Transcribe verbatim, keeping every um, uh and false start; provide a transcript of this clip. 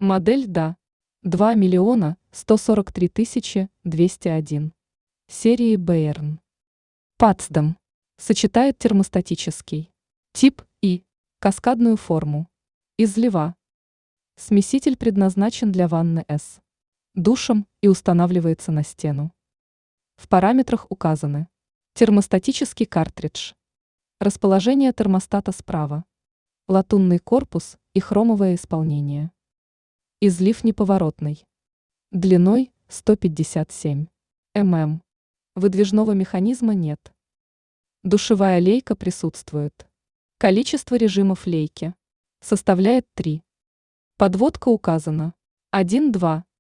Модель да. два миллиона сто сорок три тысячи двести один. Серии Бэйрн. Патсдам. Сочетает термостатический тип и каскадную форму. Излива. Смеситель предназначен для ванны с душем и устанавливается на стену. В параметрах указаны термостатический картридж, расположение термостата справа, латунный корпус и хромовое исполнение. Излив неповоротный. Длиной сто пятьдесят семь миллиметров. Выдвижного механизма нет. Душевая лейка присутствует. Количество режимов лейки составляет три. Подводка указана один-два.